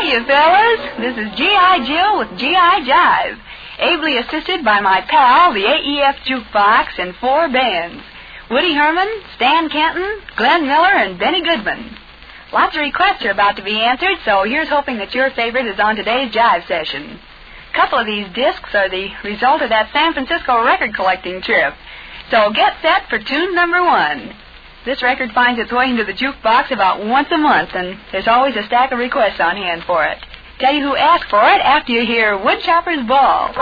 you, fellas. This is G.I. Jill with G.I. Jive, ably assisted by my pal, the AEF Jukebox, and 4 bands: Woody Herman, Stan Kenton, Glenn Miller, and Benny Goodman. Lots of requests are about to be answered, so here's hoping that your favorite is on today's Jive session. A couple of these discs are the result of that San Francisco record collecting trip, so get set for tune number 1. This record finds its way into the jukebox about once a month, and there's always a stack of requests on hand for it. Tell you who asked for it after you hear Woodchopper's Ball.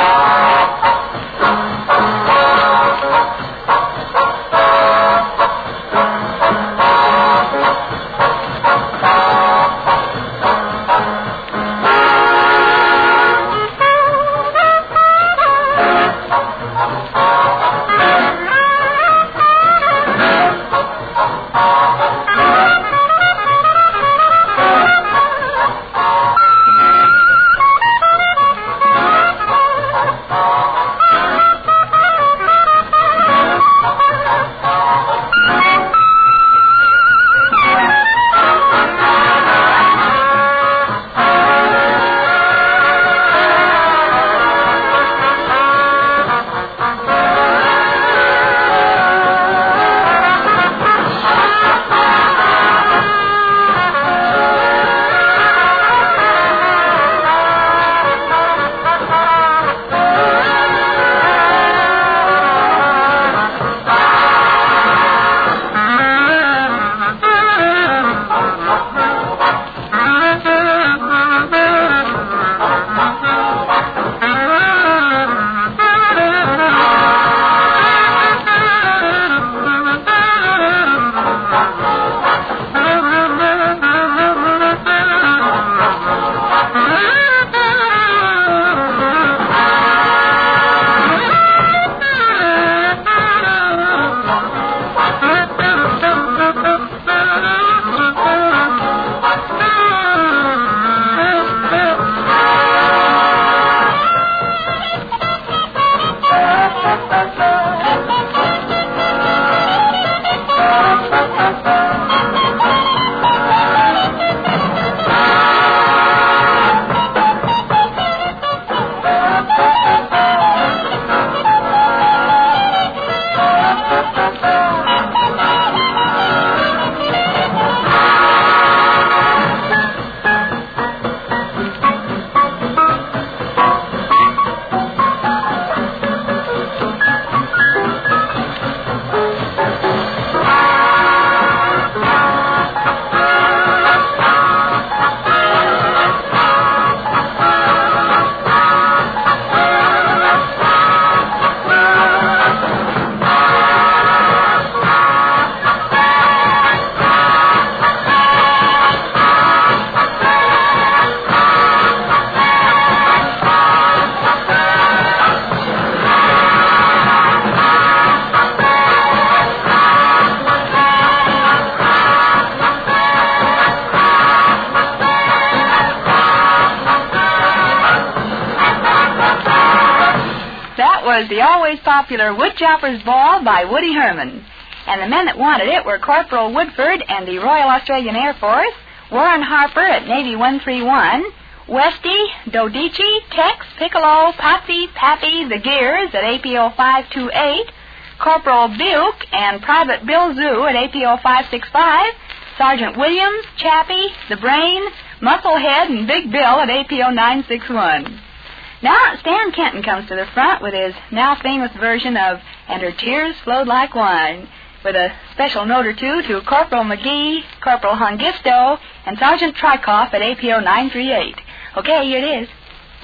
The always popular Woodchopper's Ball by Woody Herman. And the men that wanted it were Corporal Woodford and the Royal Australian Air Force, Warren Harper at Navy 131, Westy, Dodici, Tex, Piccolo, Potsy, Pappy, the Gears at APO 528, Corporal Buke and Private Bill Zoo at APO 565, Sergeant Williams, Chappie, the Brain, Musclehead, and Big Bill at APO 961. Now, Stan Kenton comes to the front with his now famous version of And Her Tears Flowed Like Wine, with a special note or two to Corporal McGee, Corporal Hongisto, and Sergeant Trikoff at APO 938. Okay, here it is.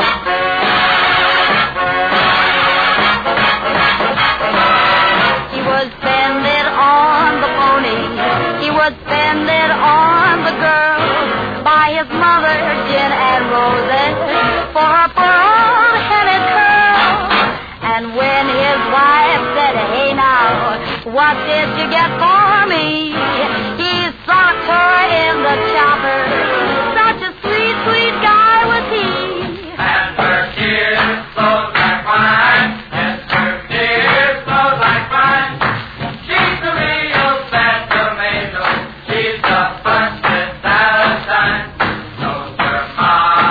He was banded on the pony, he was banded on the girl, by his mother, Gin and Roses, for her pearl-headed curl. And when his wife said, hey now, what did you get for me? He socked her in the chopper. Such a sweet, sweet guy was he. And her tears flowed like wine. Yes, her tears flowed like wine. She's the real fat tomato. She's the busted Valentine. Knows her mom.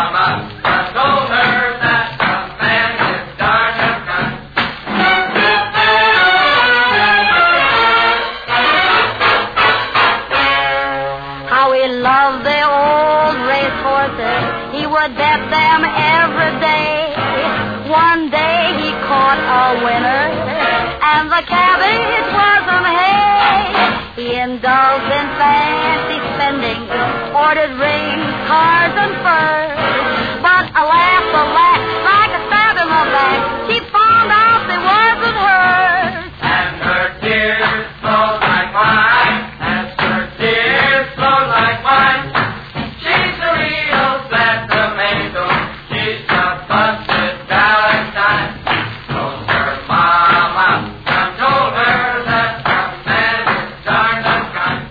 what a winner. And the cabbage wasn't hay. He indulged in fancy spending, ordered rings, cars, and furs. But alas, like a stab in the back, she found out they wasn't hers. And her tears flowed like wine, as her tears flowed like wine. She's a real flat tomato, she's a busted Valentine. Told her mama, and told her that the man is darned unkind.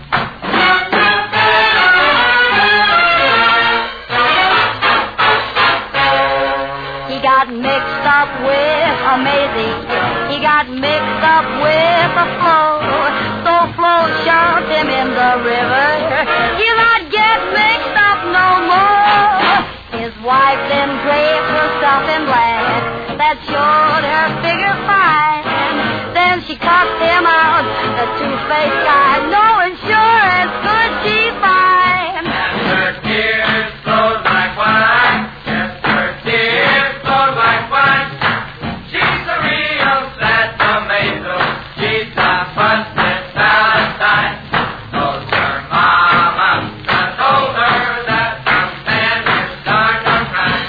He got mixed up with Amazing. He got mixed up with the Flo. So Flo shoved him in the river. He'll not get mixed up no more. His wife then draped herself in black that showed her figure fine. Then she cussed him out, the two-faced guy. No insurance could she find. And her tears flowed like wine. Yes, her tears flowed like wine. She's a real sad tomato. She's a busted Valentine. Told her mama, and told her that the man is darned unkind.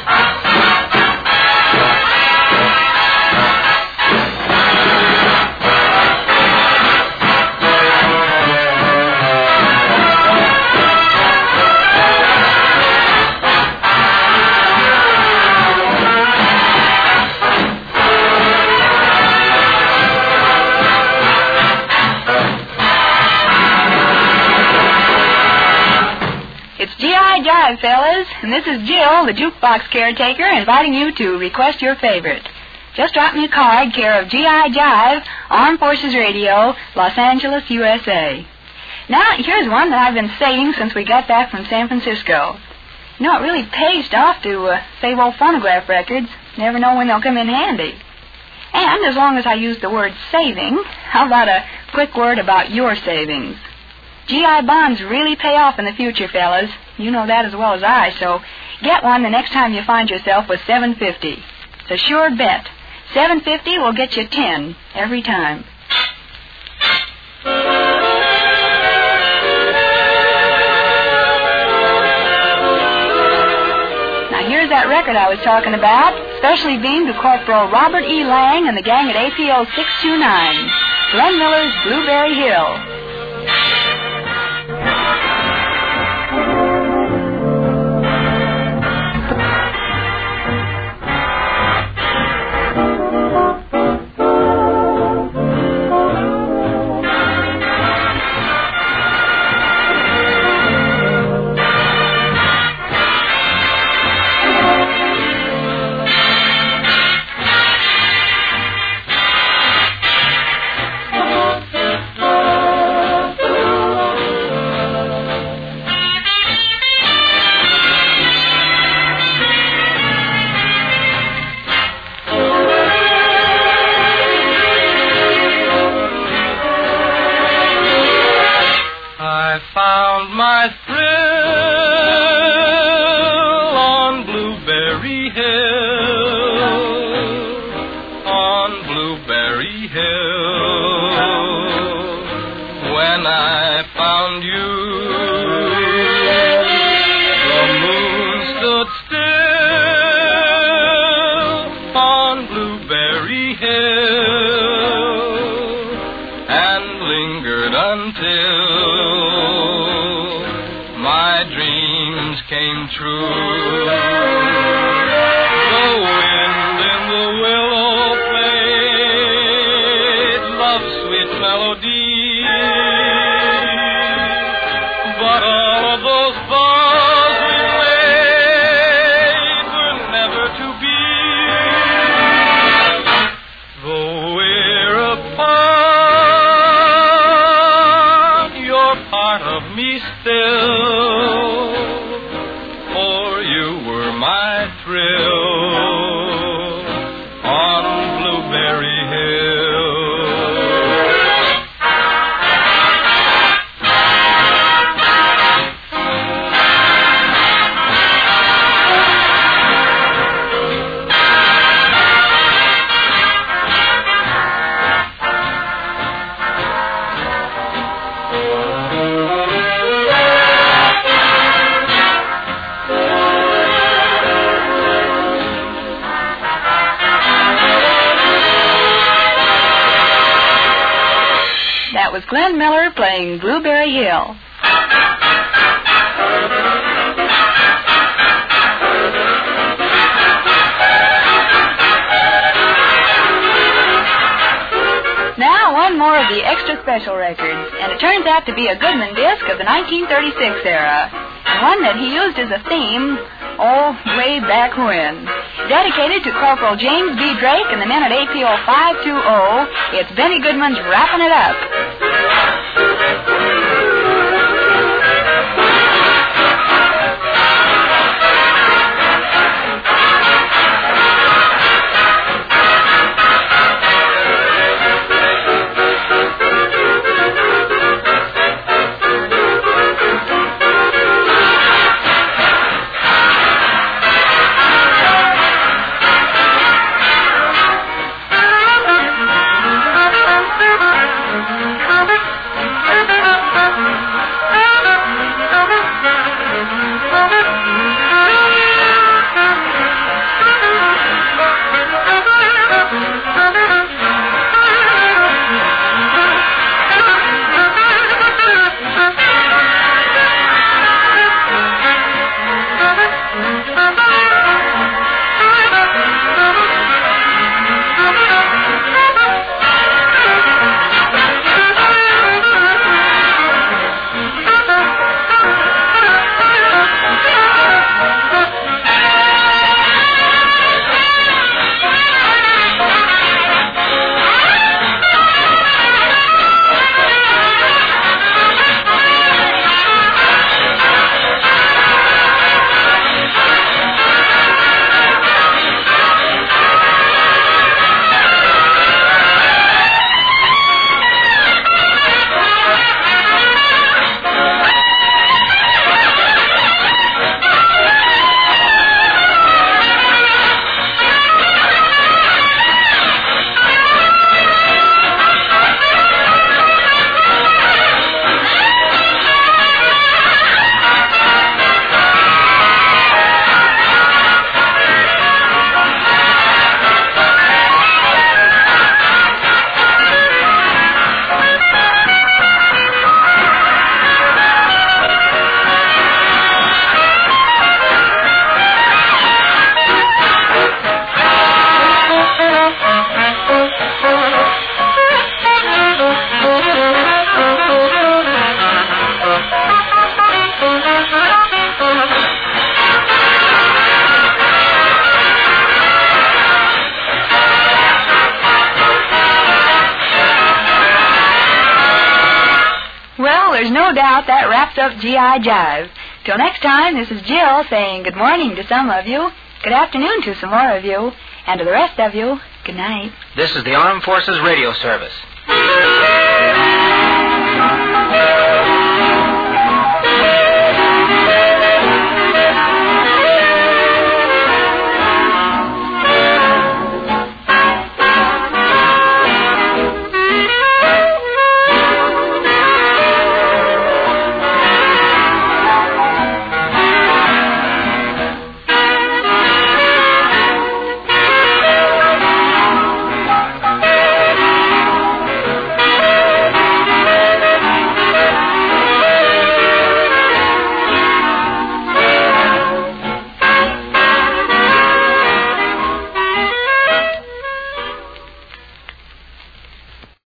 It's G.I. Jive, fellas, and this is Jill, the jukebox caretaker, inviting you to request your favorite. Just drop me a card, care of G.I. Jive, Armed Forces Radio, Los Angeles, USA. Now, here's one that I've been saving since we got back from San Francisco. You know, it really pays off to save old phonograph records. Never know when they'll come in handy. And as long as I use the word saving, how about a quick word about your savings? GI bonds really pay off in the future, fellas. You know that as well as I, so get one the next time you find yourself with $7.50. It's a sure bet. $7.50 will get you 10 every time. Now here's that record I was talking about, specially beamed to Corporal Robert E. Lang and the gang at APO 629, Glenn Miller's Blueberry Hill. I found my thrill on Blueberry Hill, on Blueberry Hill. When I found you, the moon stood still on Blueberry Hill and lingered until my dreams came true. The wind in the willow played love's sweet melody, but all of those vows we made were never to be. Though we're apart, you're part of me still. My thrill on Blueberry Hill. Glenn Miller playing Blueberry Hill. Now, one more of the extra special records, and it turns out to be a Goodman disc of the 1936 era, and one that he used as a theme, way back when. Dedicated to Corporal James B. Drake and the men at APO 520, it's Benny Goodman's Wrapping It Up. There's no doubt that wraps up G.I. Jive. Till next time, this is Jill saying good morning to some of you, good afternoon to some more of you, and to the rest of you, good night. This is the Armed Forces Radio Service.